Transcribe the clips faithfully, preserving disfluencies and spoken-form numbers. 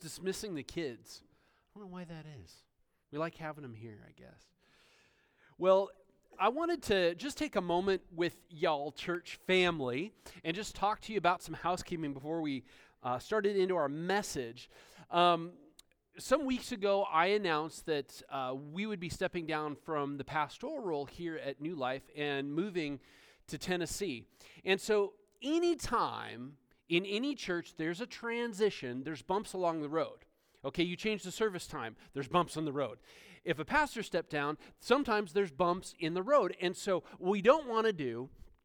dismissing the kids. I don't know why that is. We like having them here, I guess. Well, I wanted to just take a moment with y'all, church family, and just talk to you about some housekeeping before we uh, started into our message. Um, some weeks ago, I announced that uh, we would be stepping down from the pastoral role here at New Life and moving to Tennessee. And so anytime in any church there's a transition, there's bumps along the road. Okay, you change the service time, there's bumps on the road. If a pastor stepped down, sometimes there's bumps in the road. And so what we don't want to do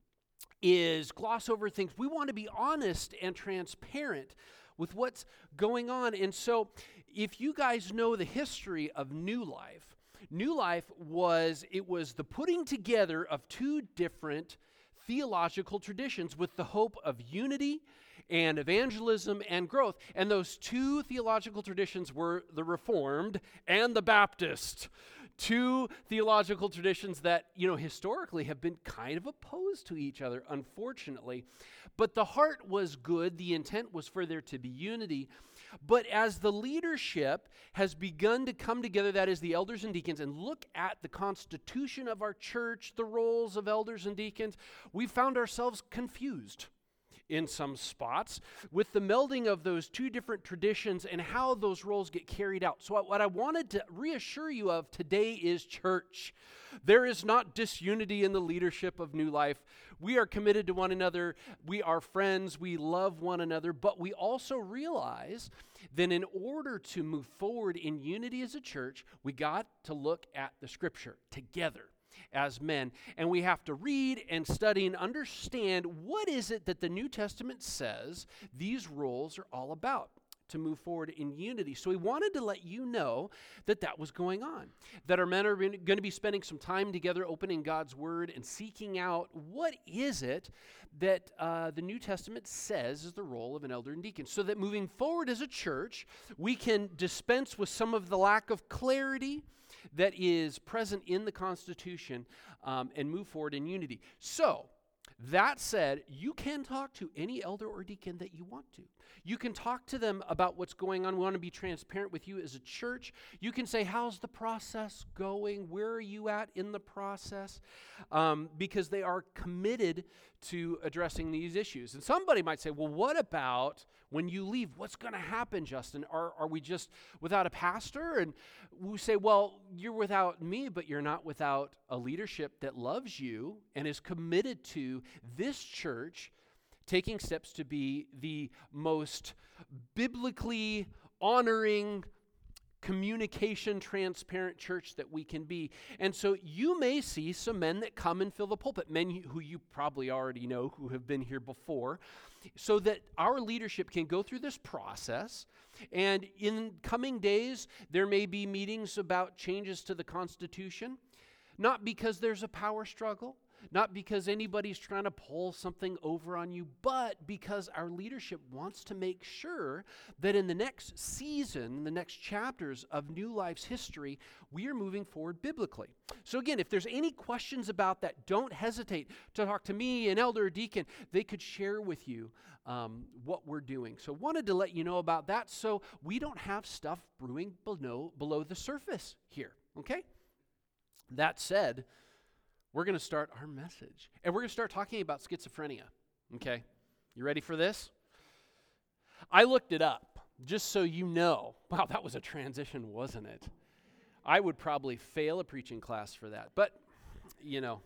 is gloss over things. We want to be honest and transparent with what's going on. And so if you guys know the history of New Life, New Life was, it was the putting together of two different theological traditions with the hope of unity and evangelism and growth. And those two theological traditions were the Reformed and the Baptist. Two theological traditions that, you know, historically have been kind of opposed to each other, unfortunately. But the heart was good. The intent was for there to be unity. But as the leadership has begun to come together, that is the elders and deacons, and look at the constitution of our church, the roles of elders and deacons, we found ourselves confused in some spots with the melding of those two different traditions and how those roles get carried out. So what I wanted to reassure you of today is church. There is not disunity in the leadership of New Life. We are committed to one another. We are friends. We love one another. But we also realize that in order to move forward in unity as a church, we got to look at the Scripture together as men, and we have to read and study and understand what is it that the New Testament says these roles are all about to move forward in unity. So we wanted to let you know that that was going on, that our men are going to be spending some time together opening God's Word and seeking out what is it that uh, the New Testament says is the role of an elder and deacon, so that moving forward as a church, we can dispense with some of the lack of clarity that is present in the Constitution um, and move forward in unity. So, that said, you can talk to any elder or deacon that you want to. You can talk to them about what's going on. We want to be transparent with you as a church. You can say, how's the process going? Where are you at in the process? Um, because they are committed to addressing these issues. And somebody might say, well, what about when you leave? What's going to happen, Justin? Are, are we just without a pastor? And we say, well, you're without me, but you're not without a leadership that loves you and is committed to this church taking steps to be the most biblically honoring, communication, transparent church that we can be. And so you may see some men that come and fill the pulpit, men who you probably already know who have been here before, so that our leadership can go through this process. And in coming days, there may be meetings about changes to the Constitution, not because there's a power struggle, not because anybody's trying to pull something over on you, but because our leadership wants to make sure that in the next season, the next chapters of New Life's history, we are moving forward biblically. So again, if there's any questions about that, don't hesitate to talk to me, an elder or deacon. They could share with you um, what we're doing. So wanted to let you know about that so we don't have stuff brewing below, below the surface here, okay? That said, we're going to start our message. And we're going to start talking about schizophrenia. Okay? You ready for this? I looked it up, just so you know. Wow, that was a transition, wasn't it? I would probably fail a preaching class for that. But, you know,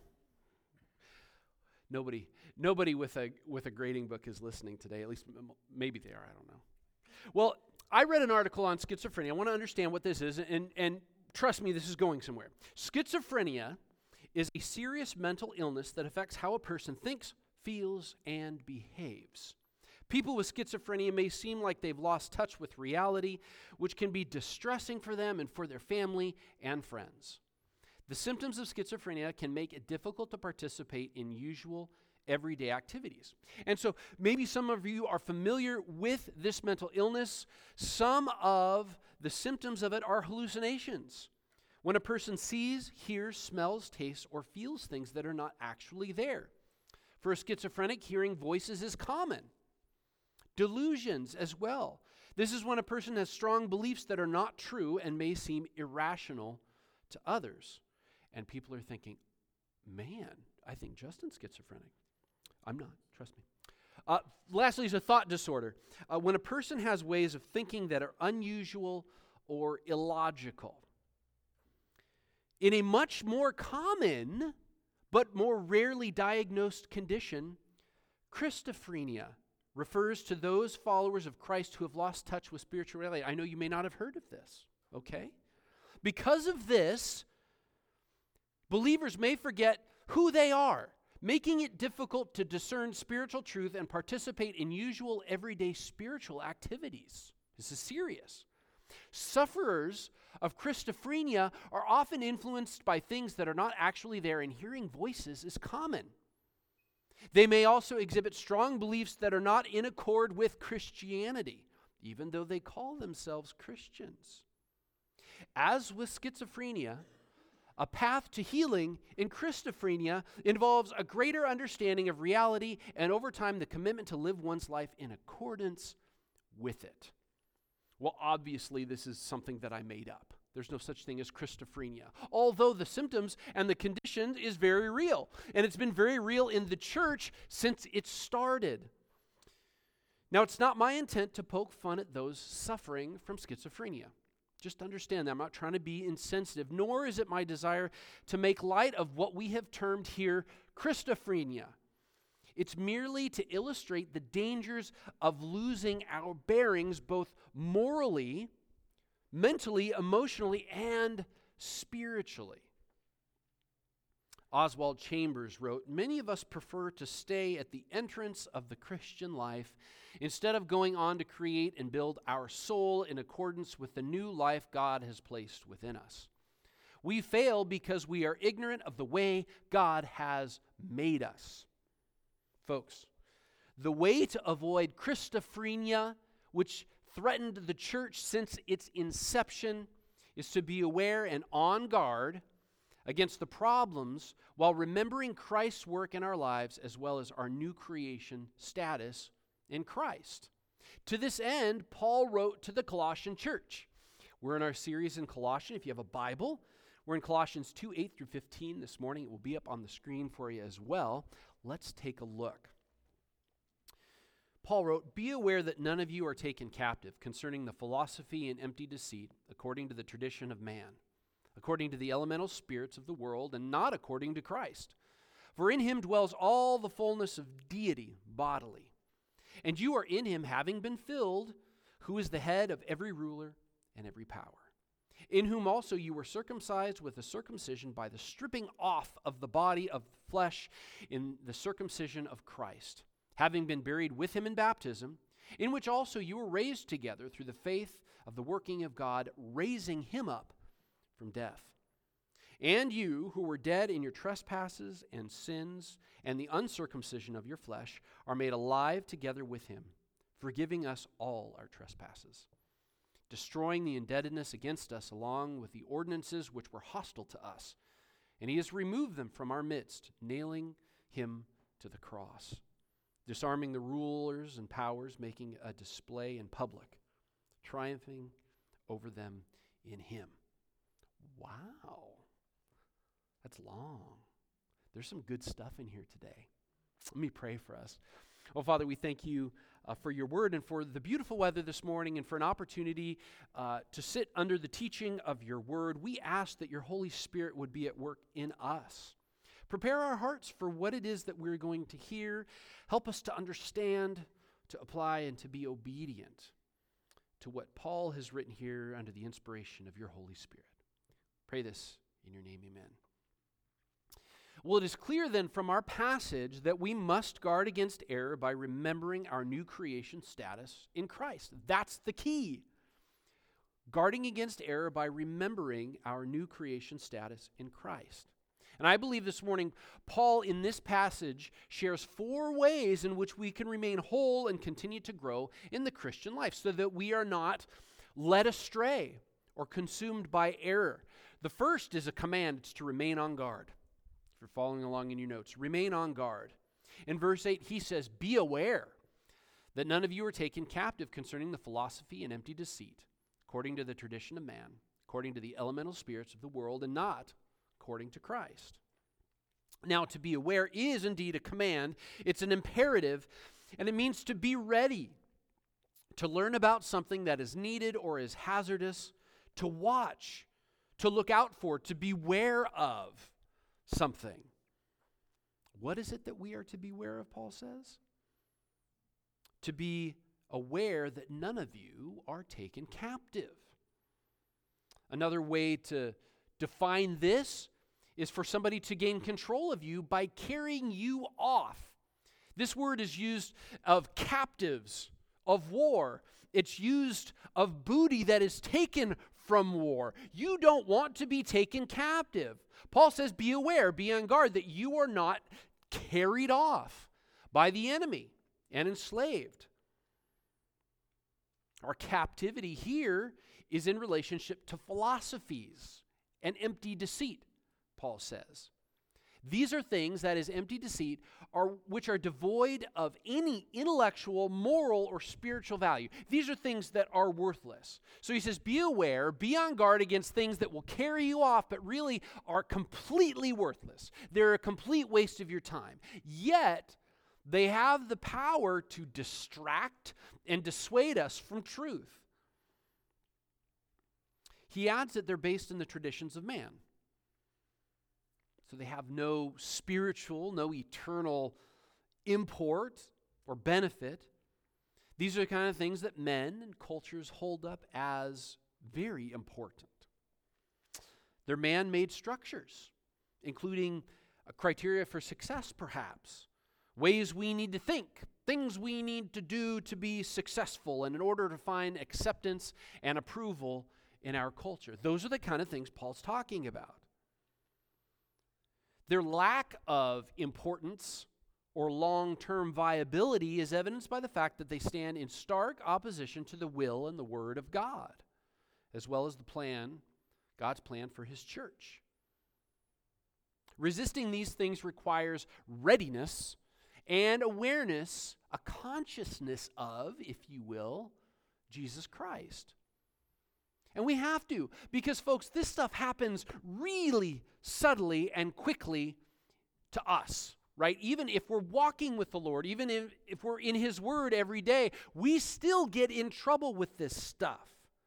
nobody nobody with a with a grading book is listening today. At least m- maybe they are, I don't know. Well, I read an article on schizophrenia. I want to understand what this is, and and trust me, this is going somewhere. Schizophrenia is a serious mental illness that affects how a person thinks, feels, and behaves. People with schizophrenia may seem like they've lost touch with reality, which can be distressing for them and for their family and friends. The symptoms of schizophrenia can make it difficult to participate in usual everyday activities. And so maybe some of you are familiar with this mental illness. Some of the symptoms of it are hallucinations. When a person sees, hears, smells, tastes, or feels things that are not actually there. For a schizophrenic, hearing voices is common. Delusions as well. This is when a person has strong beliefs that are not true and may seem irrational to others. And people are thinking, man, I think Justin's schizophrenic. I'm not, trust me. Uh, lastly is a thought disorder. Uh, when a person has ways of thinking that are unusual or illogical. In a much more common but more rarely diagnosed condition, Christophrenia refers to those followers of Christ who have lost touch with spiritual reality. I know you may not have heard of this, okay? Because of this, believers may forget who they are, making it difficult to discern spiritual truth and participate in usual everyday spiritual activities. This is serious. Sufferers of Christophrenia are often influenced by things that are not actually there, and hearing voices is common. They may also exhibit strong beliefs that are not in accord with Christianity, even though they call themselves Christians. As with schizophrenia, a path to healing in Christophrenia involves a greater understanding of reality and, over time, the commitment to live one's life in accordance with it. Well, obviously, this is something that I made up. There's no such thing as Christophrenia. Although the symptoms and the condition is very real. And it's been very real in the church since it started. Now, it's not my intent to poke fun at those suffering from schizophrenia. Just understand that I'm not trying to be insensitive, nor is it my desire to make light of what we have termed here Christophrenia. It's merely to illustrate the dangers of losing our bearings both morally, mentally, emotionally, and spiritually. Oswald Chambers wrote, "Many of us prefer to stay at the entrance of the Christian life instead of going on to create and build our soul in accordance with the new life God has placed within us. We fail because we are ignorant of the way God has made us." Folks, the way to avoid Christophrenia, which threatened the church since its inception, is to be aware and on guard against the problems while remembering Christ's work in our lives as well as our new creation status in Christ. To this end, Paul wrote to the Colossian church. We're in our series in Colossians. If you have a Bible, we're in Colossians two, eight through fifteen this morning. It will be up on the screen for you as well. Let's take a look. Paul wrote, "Be aware that none of you are taken captive concerning the philosophy and empty deceit, according to the tradition of man, according to the elemental spirits of the world, and not according to Christ. For in him dwells all the fullness of deity bodily. And you are in him, having been filled, who is the head of every ruler and every power. In whom also you were circumcised with a circumcision by the stripping off of the body of flesh in the circumcision of Christ, having been buried with him in baptism, in which also you were raised together through the faith of the working of God, raising him up from death. And you, who were dead in your trespasses and sins and the uncircumcision of your flesh, are made alive together with him, forgiving us all our trespasses, destroying the indebtedness against us along with the ordinances which were hostile to us. And he has removed them from our midst, nailing him to the cross, disarming the rulers and powers, making a display in public, triumphing over them in him." Wow. That's long. There's some good stuff in here today. Let me pray for us. Oh, Father, we thank you uh, for your word and for the beautiful weather this morning and for an opportunity uh, to sit under the teaching of your word. We ask that your Holy Spirit would be at work in us. Prepare our hearts for what it is that we're going to hear. Help us to understand, to apply, and to be obedient to what Paul has written here under the inspiration of your Holy Spirit. Pray this in your name, amen. Well, it is clear then from our passage that we must guard against error by remembering our new creation status in Christ. That's the key. Guarding against error by remembering our new creation status in Christ. And I believe this morning, Paul in this passage shares four ways in which we can remain whole and continue to grow in the Christian life so that we are not led astray or consumed by error. The first is a command. It's to remain on guard. If you're following along in your notes, remain on guard. In verse eight, he says, be aware that none of you are taken captive concerning the philosophy and empty deceit, according to the tradition of man, according to the elemental spirits of the world, and not according to Christ. Now, to be aware is indeed a command. It's an imperative, and it means to be ready, to learn about something that is needed or is hazardous, to watch, to look out for, to beware of something. What is it that we are to beware of, Paul says? To be aware that none of you are taken captive. Another way to define this is for somebody to gain control of you by carrying you off. This word is used of captives, of war. It's used of booty that is taken from war. You don't want to be taken captive. Paul says, be aware, be on guard that you are not carried off by the enemy and enslaved. Our captivity here is in relationship to philosophies and empty deceit, Paul says. These are things, that is empty deceit, are which are devoid of any intellectual, moral, or spiritual value. These are things that are worthless. So he says, be aware, be on guard against things that will carry you off, but really are completely worthless. They're a complete waste of your time. Yet, they have the power to distract and dissuade us from truth. He adds that they're based in the traditions of man. So they have no spiritual, no eternal import or benefit. These are the kind of things that men and cultures hold up as very important. They're man-made structures, including a criteria for success, perhaps. Ways we need to think, things we need to do to be successful and in order to find acceptance and approval in our culture. Those are the kind of things Paul's talking about. Their lack of importance or long-term viability is evidenced by the fact that they stand in stark opposition to the will and the word of God, as well as the plan, God's plan for his church. Resisting these things requires readiness and awareness, a consciousness of, if you will, Jesus Christ. And we have to, because folks, this stuff happens really subtly and quickly to us, right? Even if we're walking with the Lord, even if, if we're in his word every day, we still get in trouble with this stuff.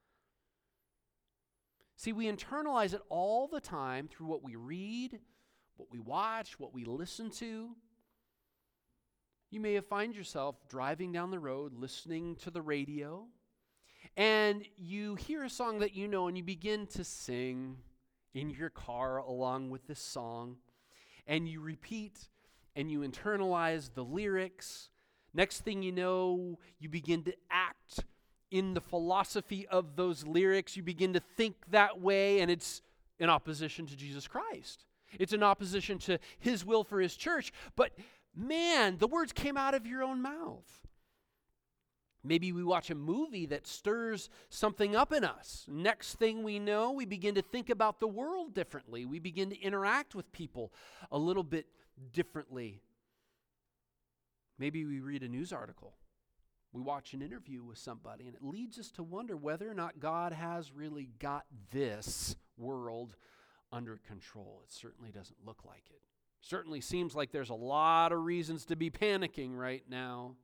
See, we internalize it all the time through what we read, what we watch, what we listen to. You may have found yourself driving down the road, listening to the radio, and you hear a song that you know and you begin to sing in your car along with this song, and you repeat and you internalize the lyrics. Next thing you know, you begin to act in the philosophy of those lyrics. You begin to think that way, and it's in opposition to Jesus Christ. It's in opposition to his will for his church. But man, the words came out of your own mouth. Maybe we watch a movie that stirs something up in us. Next thing we know, we begin to think about the world differently. We begin to interact with people a little bit differently. Maybe we read a news article. We watch an interview with somebody, and it leads us to wonder whether or not God has really got this world under control. It certainly doesn't look like it. Certainly seems like there's a lot of reasons to be panicking right now.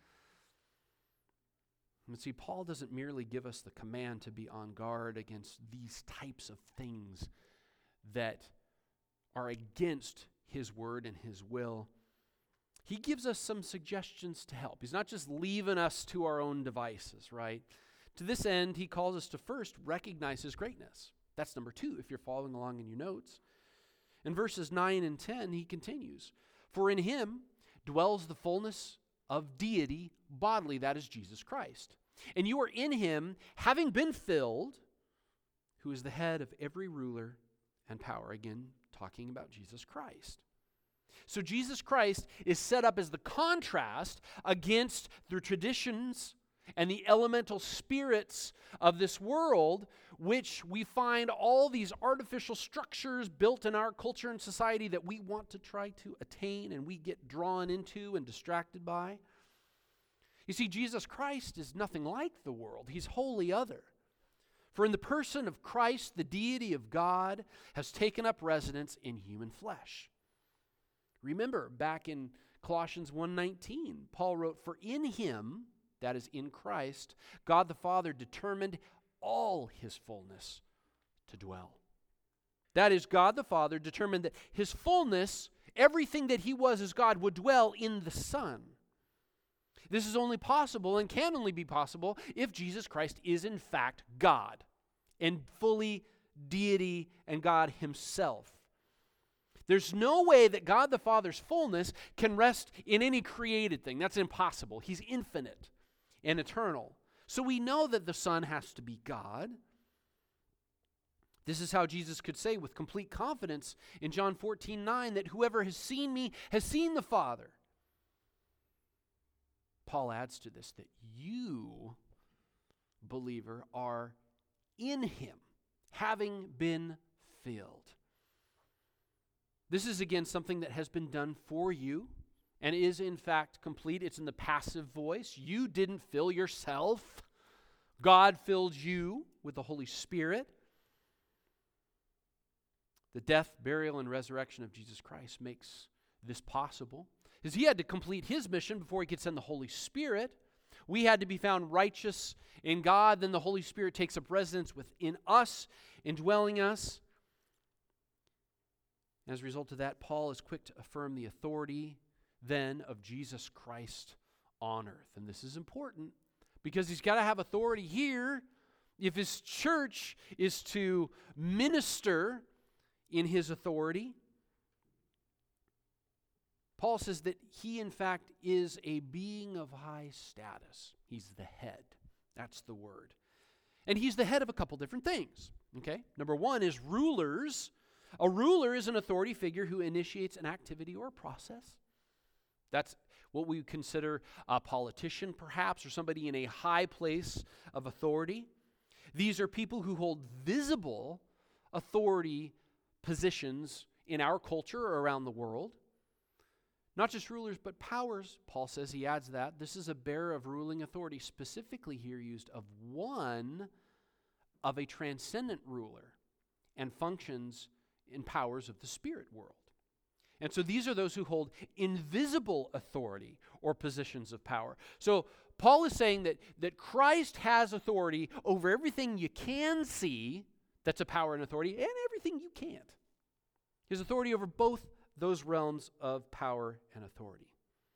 And see, Paul doesn't merely give us the command to be on guard against these types of things that are against his word and his will. He gives us some suggestions to help. He's not just leaving us to our own devices, right? To this end, he calls us to first recognize his greatness. That's number two, if you're following along in your notes. In verses nine and ten, he continues, "For in him dwells the fullness of deity bodily, that is Jesus Christ. And you are in him, having been filled, who is the head of every ruler and power." Again, talking about Jesus Christ. So Jesus Christ is set up as the contrast against the traditions and the elemental spirits of this world, which we find all these artificial structures built in our culture and society that we want to try to attain and we get drawn into and distracted by. You see, Jesus Christ is nothing like the world. He's wholly other. For in the person of Christ, the deity of God has taken up residence in human flesh. Remember, back in Colossians one nineteen, Paul wrote, "For in him," that is in Christ, "God the Father determined all his fullness to dwell." That is, God the Father determined that his fullness, everything that he was as God, would dwell in the Son. This is only possible and can only be possible if Jesus Christ is in fact God and fully deity and God himself. There's no way that God the Father's fullness can rest in any created thing. That's impossible. He's infinite and eternal. So we know that the Son has to be God. This is how Jesus could say with complete confidence in John fourteen nine that whoever has seen me has seen the Father. Paul adds to this that you, believer, are in him, having been filled. This is again something that has been done for you and is in fact complete. It's in the passive voice. You didn't fill yourself. God filled you with the Holy Spirit. The death, burial, and resurrection of Jesus Christ makes this possible. Because he had to complete his mission before he could send the Holy Spirit. We had to be found righteous in God. Then the Holy Spirit takes up residence within us, indwelling us. As a result of that, Paul is quick to affirm the authority then of Jesus Christ on earth. And this is important because he's got to have authority here if his church is to minister in his authority. Paul says that he, in fact, is a being of high status. He's the head. That's the word. And he's the head of a couple different things. Okay? Number one is rulers. A ruler is an authority figure who initiates an activity or a process. That's what we consider a politician, perhaps, or somebody in a high place of authority. These are people who hold visible authority positions in our culture or around the world. Not just rulers, but powers. Paul says, he adds that. This is a bearer of ruling authority, specifically here used of one of a transcendent ruler and functions in powers of the spirit world. And so these are those who hold invisible authority or positions of power. So Paul is saying that, that Christ has authority over everything you can see that's a power and authority, and everything you can't. His authority over both those realms of power and authority.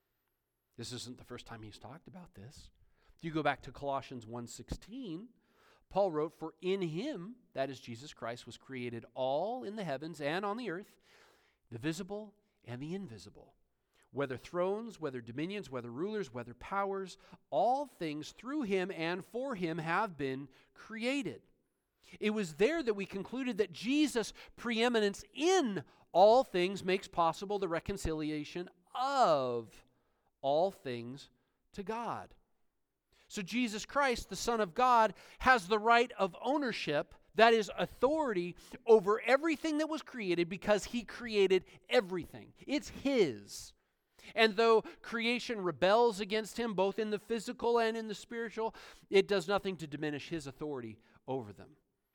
This isn't the first time he's talked about this. If you go back to Colossians one sixteen, Paul wrote, "For in him," that is Jesus Christ, "was created all in the heavens and on the earth, the visible and the invisible, whether thrones, whether dominions, whether rulers, whether powers, all things through him and for him have been created." It was there that we concluded that Jesus' preeminence in all things makes possible the reconciliation of all things to God. So Jesus Christ, the Son of God, has the right of ownership, that is authority, over everything that was created because he created everything. It's his. And though creation rebels against him, both in the physical and in the spiritual, it does nothing to diminish his authority over them.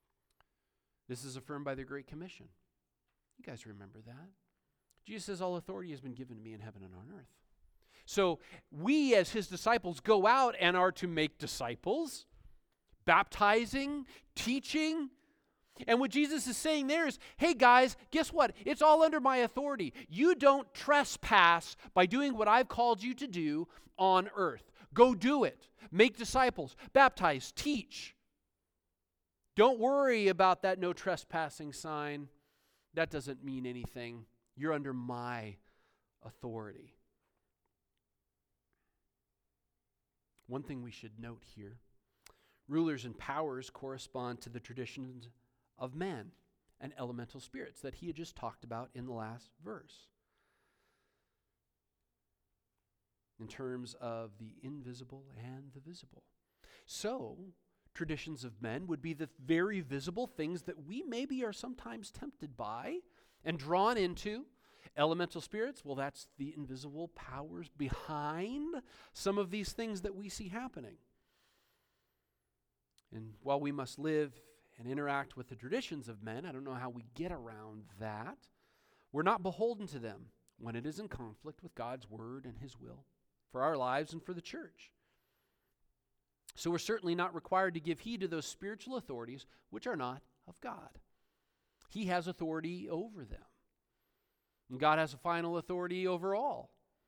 This is affirmed by the Great Commission. You guys remember that? Jesus says, "All authority has been given to me in heaven and on earth." So we as his disciples go out and are to make disciples, baptizing, teaching. And what Jesus is saying there is, hey guys, guess what? It's all under my authority. You don't trespass by doing what I've called you to do on earth. Go do it. Make disciples, baptize, teach. Don't worry about that no trespassing sign. That doesn't mean anything. You're under my authority. One thing we should note here, rulers and powers correspond to the traditions of men and elemental spirits that he had just talked about in the last verse. In terms of the invisible and the visible. So, traditions of men would be the very visible things that we maybe are sometimes tempted by and drawn into Elemental spirits, well, that's the invisible powers behind some of these things that we see happening. And while we must live and interact with the traditions of men, I don't know how we get around that, we're not beholden to them when it is in conflict with God's word and his will for our lives and for the church. So we're certainly not required to give heed to those spiritual authorities which are not of God. He has authority over them. And God has a final authority over all.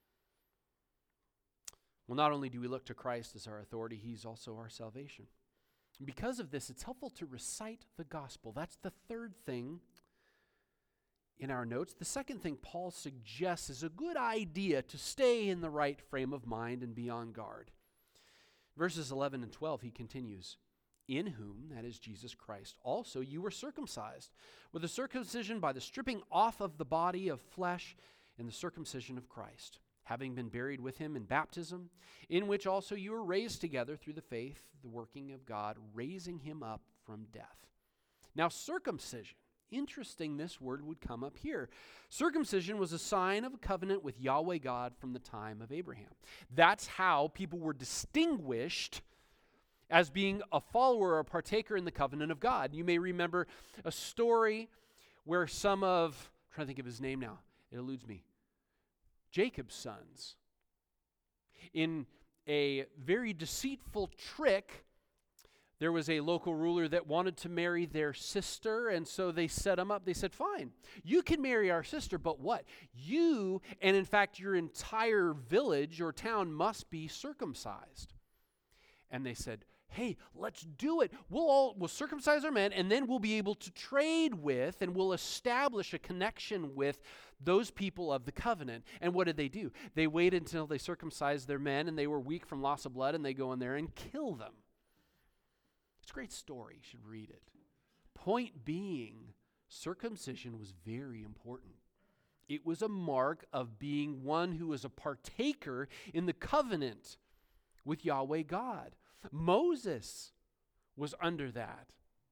Well, not only do we look to Christ as our authority, he's also our salvation. And because of this, it's helpful to recite the gospel. That's the third thing in our notes. The second thing Paul suggests is a good idea to stay in the right frame of mind and be on guard. Verses eleven and twelve, he continues, in whom, that is Jesus Christ, also you were circumcised, with a circumcision by the stripping off of the body of flesh in the circumcision of Christ, having been buried with him in baptism, in which also you were raised together through the faith, the working of God, raising him up from death. Now circumcision, interesting this word would come up here. Circumcision was a sign of a covenant with Yahweh God from the time of Abraham. That's how people were distinguished as being a follower or a partaker in the covenant of God. You may remember a story where some of, I'm trying to think of his name now, it eludes me, Jacob's sons, in a very deceitful trick, there was a local ruler that wanted to marry their sister, and so they set him up. They said, fine, you can marry our sister, but what? You, and in fact your entire village or town must be circumcised. And they said, hey, let's do it. We'll all we'll circumcise our men, and then we'll be able to trade with and we'll establish a connection with those people of the covenant. And what did they do? They waited until they circumcised their men and they were weak from loss of blood, and they go in there and kill them. It's a great story. You should read it. Point being, circumcision was very important. It was a mark of being one who was a partaker in the covenant with Yahweh God. Moses was under that.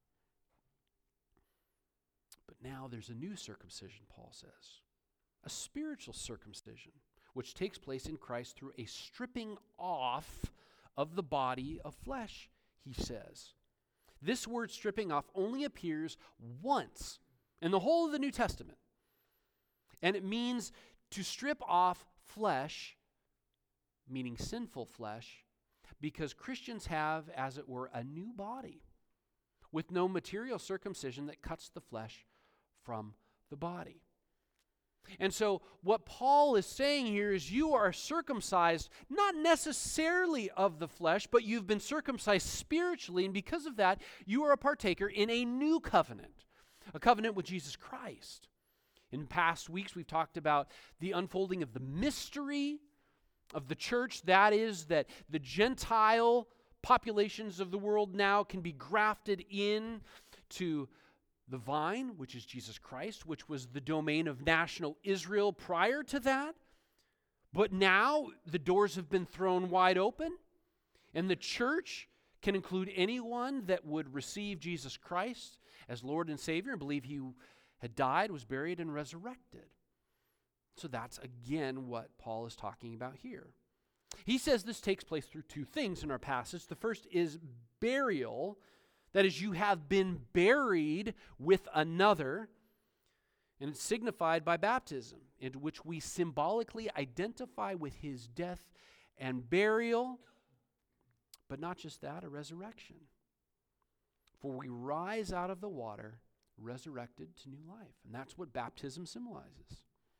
But now there's a new circumcision, Paul says. A spiritual circumcision, which takes place in Christ through a stripping off of the body of flesh, he says. This word stripping off only appears once in the whole of the New Testament. And it means to strip off flesh, meaning sinful flesh, because Christians have, as it were, a new body with no material circumcision that cuts the flesh from the body. And so what Paul is saying here is you are circumcised not necessarily of the flesh, but you've been circumcised spiritually, and because of that, you are a partaker in a new covenant, a covenant with Jesus Christ. In past weeks, we've talked about the unfolding of the mystery of the church, that is, that the Gentile populations of the world now can be grafted in to the vine, which is Jesus Christ, which was the domain of national Israel prior to that. But now the doors have been thrown wide open, and the church can include anyone that would receive Jesus Christ as Lord and Savior and believe he had died, was buried, and resurrected. So that's, again, what Paul is talking about here. He says this takes place through two things in our passage. The first is burial. That is, you have been buried with another, and it's signified by baptism, in which we symbolically identify with his death and burial, but not just that, a resurrection. For we rise out of the water, resurrected to new life. And that's what baptism symbolizes.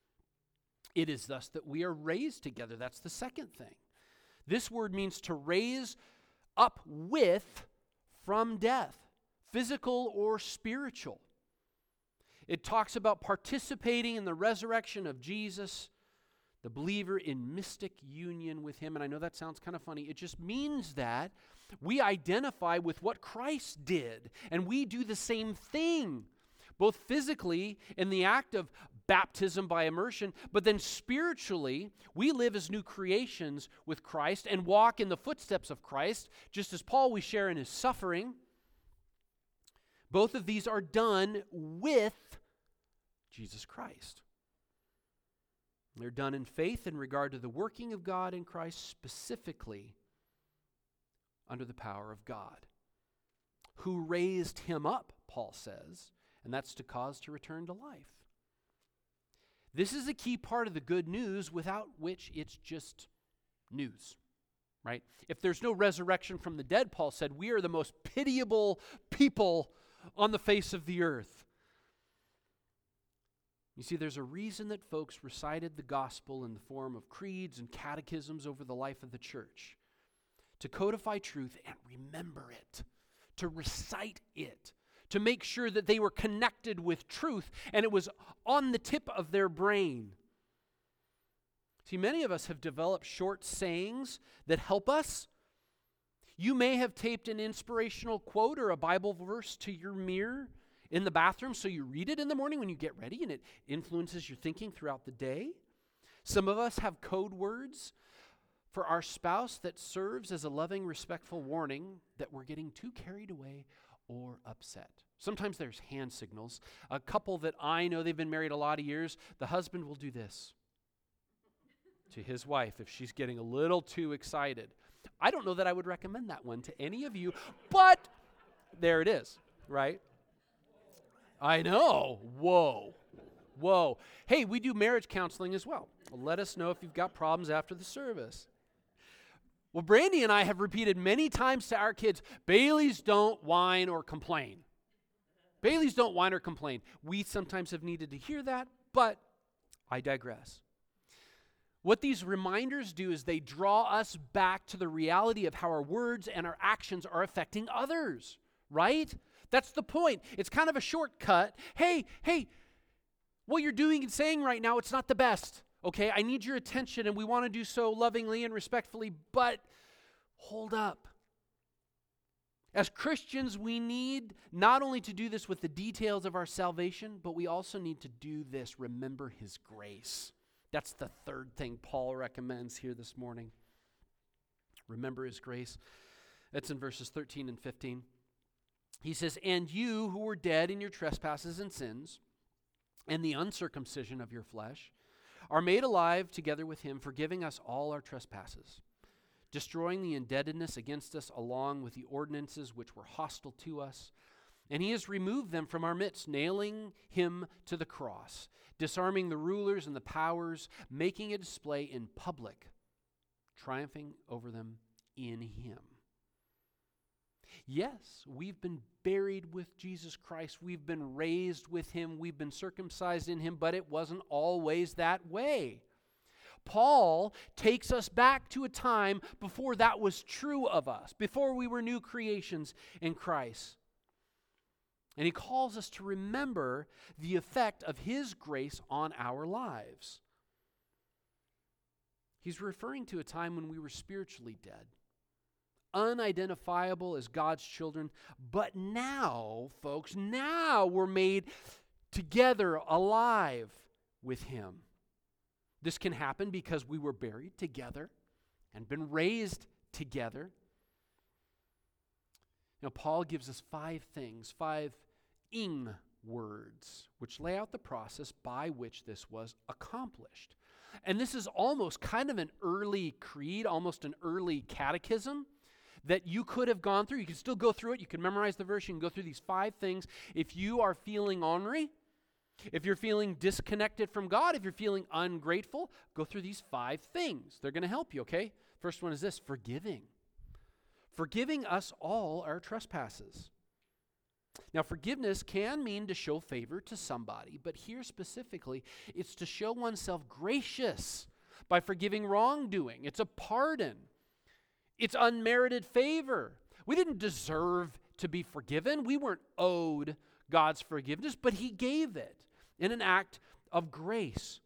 It is thus that we are raised together. That's the second thing. This word means to raise up with from death, physical or spiritual. It talks about participating in the resurrection of Jesus, the believer in mystic union with him. And I know that sounds kind of funny. It just means that we identify with what Christ did, and we do the same thing, both physically in the act of baptism by immersion, but then spiritually, we live as new creations with Christ and walk in the footsteps of Christ, just as Paul, we share in his suffering. Both of these are done with Jesus Christ. They're done in faith in regard to the working of God in Christ, specifically under the power of God, who raised him up, Paul says, and that's to cause to return to life. This is a key part of the good news, without which it's just news, right? If there's no resurrection from the dead, Paul said, we are the most pitiable people on the face of the earth. You see, there's a reason that folks recited the gospel in the form of creeds and catechisms over the life of the church. To codify truth and remember it. To recite it. To make sure that they were connected with truth and it was on the tip of their brain. See, many of us have developed short sayings that help us. You may have taped an inspirational quote or a Bible verse to your mirror in the bathroom, so you read it in the morning when you get ready, and it influences your thinking throughout the day. Some of us have code words for our spouse that serves as a loving, respectful warning that we're getting too carried away or upset. Sometimes there's hand signals. A couple that I know, they've been married a lot of years, the husband will do this to his wife if she's getting a little too excited. I don't know that I would recommend that one to any of you, but there it is, right? I know. Whoa. Whoa. Hey, we do marriage counseling as well. Let us know if you've got problems after the service. Well, Brandy and I have repeated many times to our kids, Baileys don't whine or complain. Baileys don't whine or complain. We sometimes have needed to hear that, but I digress. What these reminders do is they draw us back to the reality of how our words and our actions are affecting others, right? That's the point. It's kind of a shortcut. Hey, hey, what you're doing and saying right now, it's not the best. Okay, I need your attention and we want to do so lovingly and respectfully, but hold up. As Christians, we need not only to do this with the details of our salvation, but we also need to do this, remember His grace. That's the third thing Paul recommends here this morning. Remember His grace. That's in verses thirteen and fifteen. He says, and you who were dead in your trespasses and sins, and the uncircumcision of your flesh, are made alive together with Him, forgiving us all our trespasses, destroying the indebtedness against us along with the ordinances which were hostile to us. And He has removed them from our midst, nailing Him to the cross, disarming the rulers and the powers, making a display in public, triumphing over them in Him. Yes, we've been buried with Jesus Christ. We've been raised with Him. We've been circumcised in Him, but it wasn't always that way. Paul takes us back to a time before that was true of us, before we were new creations in Christ. And he calls us to remember the effect of His grace on our lives. He's referring to a time when we were spiritually dead, unidentifiable as God's children, but now, folks, now we're made together alive with Him. This can happen because we were buried together and been raised together. Now, Paul gives us five things, five ing words, which lay out the process by which this was accomplished. And this is almost kind of an early creed, almost an early catechism that you could have gone through. You can still go through it. You can memorize the verse. You can go through these five things. If you are feeling ornery, if you're feeling disconnected from God, if you're feeling ungrateful, go through these five things. They're going to help you, okay? First one is this, forgiving. Forgiving us all our trespasses. Now, forgiveness can mean to show favor to somebody, but here specifically, it's to show oneself gracious by forgiving wrongdoing. It's a pardon. It's unmerited favor. We didn't deserve to be forgiven. We weren't owed God's forgiveness, but He gave it in an act of grace.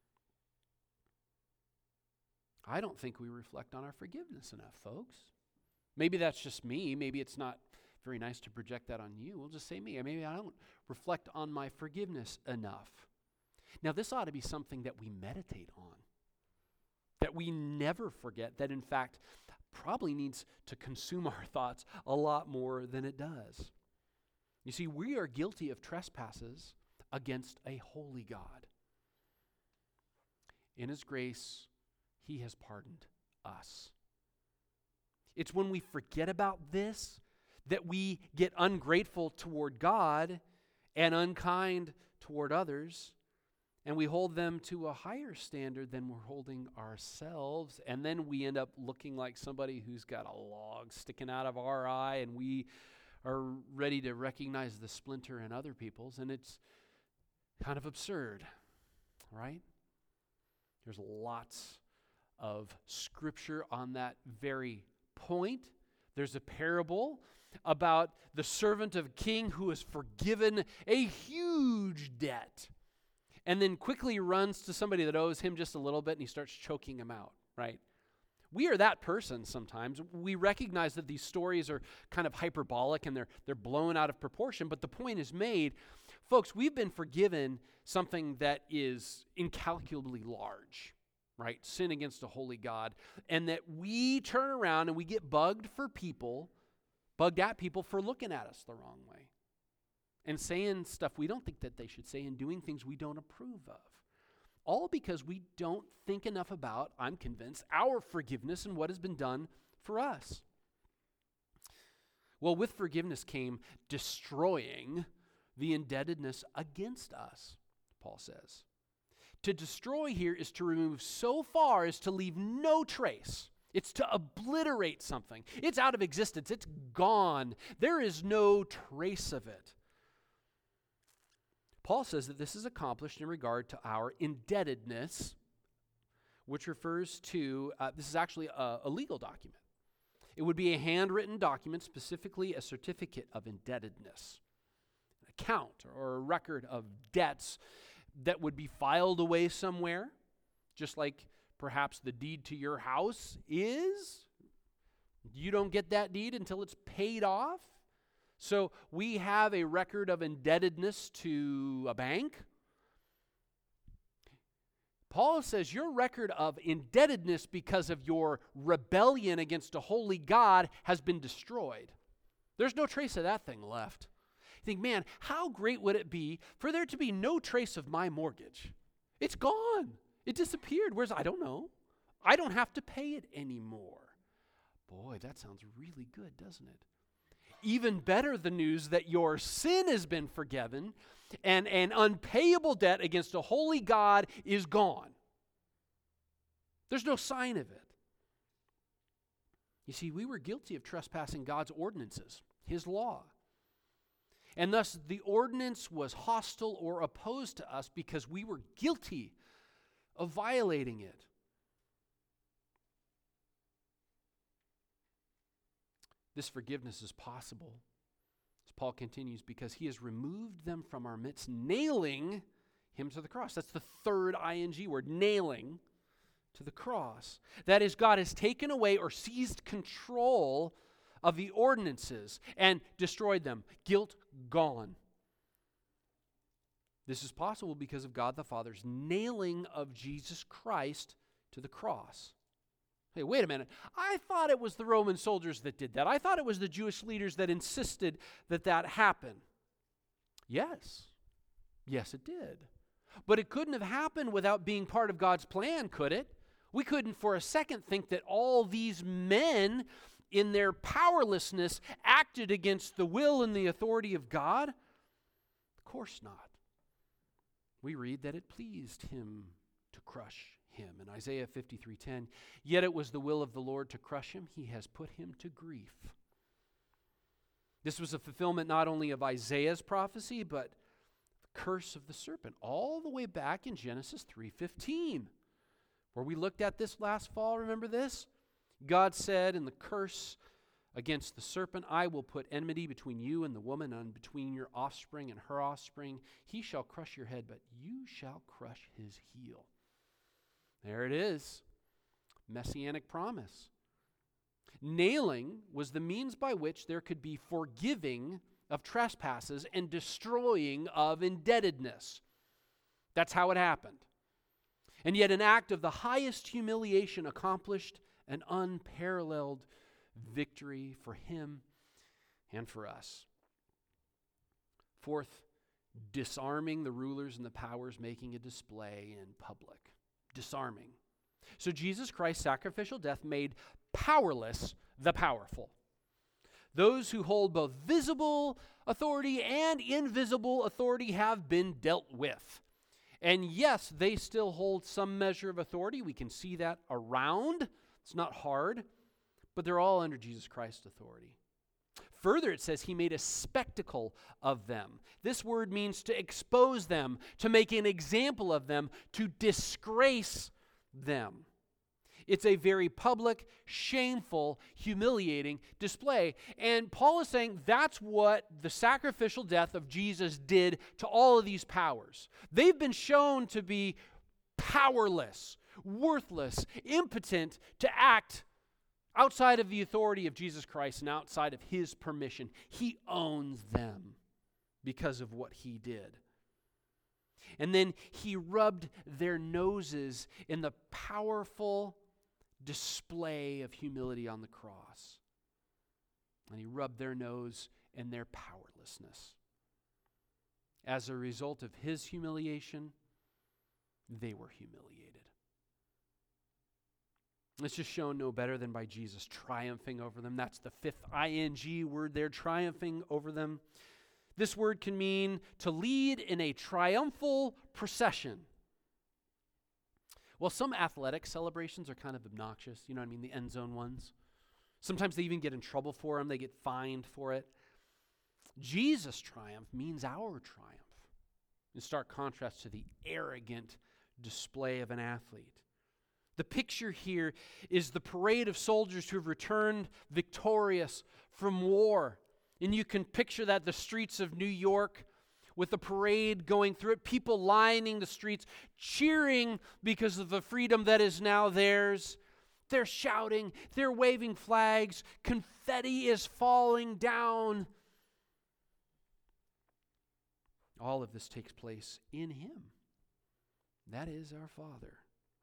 I don't think we reflect on our forgiveness enough, folks. Maybe that's just me. Maybe it's not very nice to project that on you. We'll just say me. Maybe I don't reflect on my forgiveness enough. Now, this ought to be something that we meditate on, that we never forget, that in fact probably needs to consume our thoughts a lot more than it does. You see, we are guilty of trespasses against a holy God. In his grace, he has pardoned us. It's when we forget about this that we get ungrateful toward God and unkind toward others, and we hold them to a higher standard than we're holding ourselves, and then we end up looking like somebody who's got a log sticking out of our eye, and we are ready to recognize the splinter in other people's, and it's kind of absurd, right? There's lots of scripture on that very point. There's a parable about the servant of a king who is forgiven a huge debt and then quickly runs to somebody that owes him just a little bit and he starts choking him out, right? We are that person sometimes. We recognize that these stories are kind of hyperbolic and they're they're blown out of proportion, but the point is made. Folks, we've been forgiven something that is incalculably large, right? Sin against a holy God. And that we turn around and we get bugged for people, bugged at people for looking at us the wrong way and saying stuff we don't think that they should say and doing things we don't approve of. All because we don't think enough about, I'm convinced, our forgiveness and what has been done for us. Well, with forgiveness came destroying the indebtedness against us, Paul says. To destroy here is to remove so far as to leave no trace. It's to obliterate something. It's out of existence. It's gone. There is no trace of it. Paul says that this is accomplished in regard to our indebtedness, which refers to, uh, this is actually a, a legal document. It would be a handwritten document, specifically a certificate of indebtedness, an account or a record of debts that would be filed away somewhere, just like perhaps the deed to your house is. You don't get that deed until it's paid off. So we have a record of indebtedness to a bank. Paul says your record of indebtedness because of your rebellion against a holy God has been destroyed. There's no trace of that thing left. You think, man, how great would it be for there to be no trace of my mortgage? It's gone. It disappeared. Where's, I don't know. I don't have to pay it anymore. Boy, that sounds really good, doesn't it? Even better, the news that your sin has been forgiven and an unpayable debt against a holy God is gone. There's no sign of it. You see, we were guilty of trespassing God's ordinances, His law. And thus, the ordinance was hostile or opposed to us because we were guilty of violating it. This forgiveness is possible, as Paul continues, because he has removed them from our midst, nailing him to the cross. That's the third ing word, nailing to the cross. That is, God has taken away or seized control of the ordinances and destroyed them. Guilt gone. This is possible because of God the Father's nailing of Jesus Christ to the cross. Hey, wait a minute. I thought it was the Roman soldiers that did that. I thought it was the Jewish leaders that insisted that that happen. Yes. Yes, it did. But it couldn't have happened without being part of God's plan, could it? We couldn't for a second think that all these men, in their powerlessness, acted against the will and the authority of God. Of course not. We read that it pleased him to crush him. In Isaiah fifty-three ten, yet it was the will of the Lord to crush him. He has put him to grief. This was a fulfillment not only of Isaiah's prophecy, but the curse of the serpent, all the way back in Genesis three fifteen, where we looked at this last fall. Remember this? God said in the curse against the serpent, I will put enmity between you and the woman, and between your offspring and her offspring. He shall crush your head, but you shall crush his heel. There it is. Messianic promise. Nailing was the means by which there could be forgiving of trespasses and destroying of indebtedness. That's how it happened. And yet an act of the highest humiliation accomplished an unparalleled victory for him and for us. Fourth, disarming the rulers and the powers, making a display in public. disarming. So Jesus Christ's sacrificial death made powerless the powerful. Those who hold both visible authority and invisible authority have been dealt with. And yes, they still hold some measure of authority. We can see that around. It's not hard, but they're all under Jesus Christ's authority. Further, it says he made a spectacle of them. This word means to expose them, to make an example of them, to disgrace them. It's a very public, shameful, humiliating display. And Paul is saying that's what the sacrificial death of Jesus did to all of these powers. They've been shown to be powerless, worthless, impotent to act outside of the authority of Jesus Christ and outside of his permission. He owns them because of what he did. And then he rubbed their noses in the powerful display of humility on the cross. And he rubbed their nose in their powerlessness. As a result of his humiliation, they were humiliated. It's just shown no better than by Jesus triumphing over them. That's the fifth ing word there, triumphing over them. This word can mean to lead in a triumphal procession. Well, some athletic celebrations are kind of obnoxious. You know what I mean? The end zone ones. Sometimes they even get in trouble for them. They get fined for it. Jesus' triumph means our triumph. In stark contrast to the arrogant display of an athlete. The picture here is the parade of soldiers who have returned victorious from war. And you can picture that, the streets of New York with a parade going through it, people lining the streets, cheering because of the freedom that is now theirs. They're shouting, they're waving flags, confetti is falling down. All of this takes place in him. That is our Father.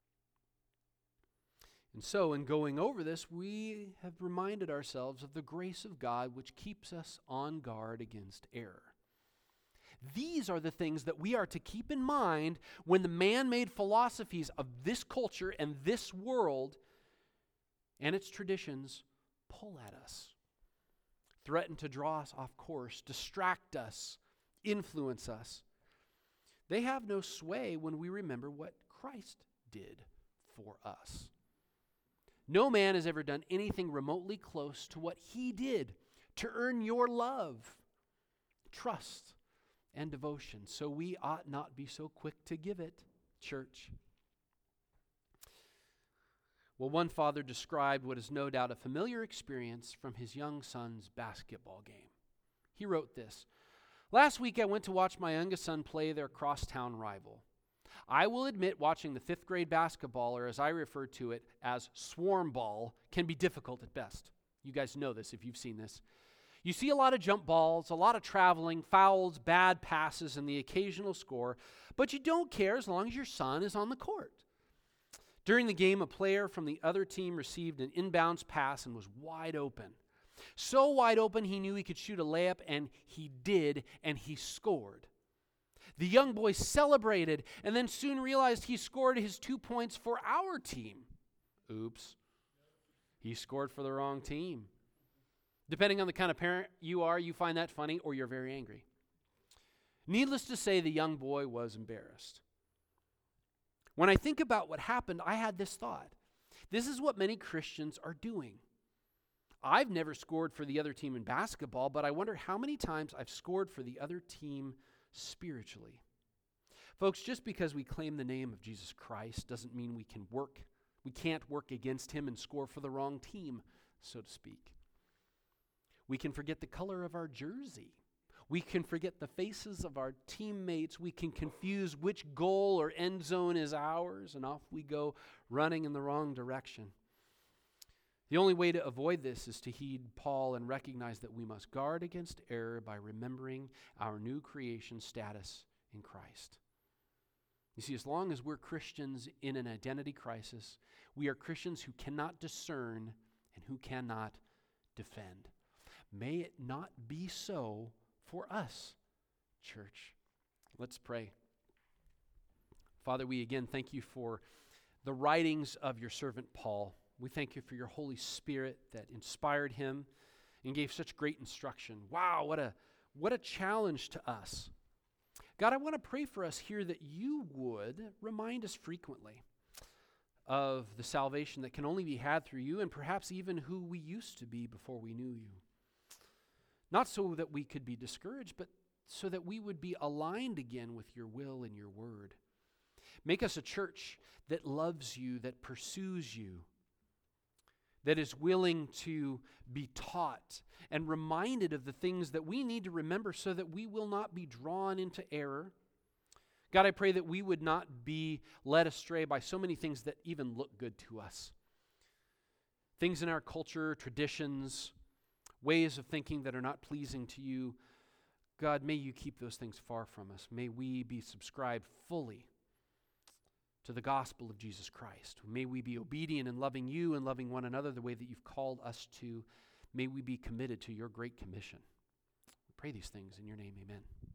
And so, in going over this, we have reminded ourselves of the grace of God which keeps us on guard against error. These are the things that we are to keep in mind when the man-made philosophies of this culture and this world and its traditions pull at us, threaten to draw us off course, distract us, influence us. They have no sway when we remember what Christ did for us. No man has ever done anything remotely close to what he did to earn your love, trust, and devotion. So we ought not be so quick to give it, church. Well, one father described what is no doubt a familiar experience from his young son's basketball game. He wrote this: "Last week I went to watch my youngest son play their crosstown rival. I will admit watching the fifth grade basketball, or as I refer to it as swarm ball, can be difficult at best. You guys know this if you've seen this. You see a lot of jump balls, a lot of traveling, fouls, bad passes, and the occasional score, but you don't care as long as your son is on the court. During the game, a player from the other team received an inbounds pass and was wide open. So wide open he knew he could shoot a layup, and he did, and he scored. The young boy celebrated and then soon realized he scored his two points for our team. Oops. He scored for the wrong team. Depending on the kind of parent you are, you find that funny or you're very angry. Needless to say, the young boy was embarrassed. When I think about what happened, I had this thought. This is what many Christians are doing. I've never scored for the other team in basketball, but I wonder how many times I've scored for the other team spiritually. Folks, just because we claim the name of Jesus Christ doesn't mean we can work. We can't work against him and score for the wrong team, so to speak. We can forget the color of our jersey. We can forget the faces of our teammates. We can confuse which goal or end zone is ours, and off we go running in the wrong direction. The only way to avoid this is to heed Paul and recognize that we must guard against error by remembering our new creation status in Christ. You see, as long as we're Christians in an identity crisis, we are Christians who cannot discern and who cannot defend. May it not be so for us, church. Let's pray. Father, we again thank you for the writings of your servant Paul. We thank you for your Holy Spirit that inspired him and gave such great instruction. Wow, what a what a challenge to us. God, I want to pray for us here that you would remind us frequently of the salvation that can only be had through you, and perhaps even who we used to be before we knew you. Not so that we could be discouraged, but so that we would be aligned again with your will and your word. Make us a church that loves you, that pursues you, that is willing to be taught and reminded of the things that we need to remember so that we will not be drawn into error. God, I pray that we would not be led astray by so many things that even look good to us. Things in our culture, traditions, ways of thinking that are not pleasing to you. God, may you keep those things far from us. May we be subscribed fully to the gospel of Jesus Christ. May we be obedient in loving you and loving one another the way that you've called us to. May we be committed to your great commission. We pray these things in your name, amen.